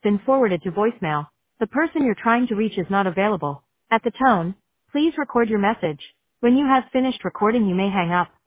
been forwarded to voicemail. The person you're trying to reach is not available. At the tone, please record your message. When you have finished recording, you may hang up.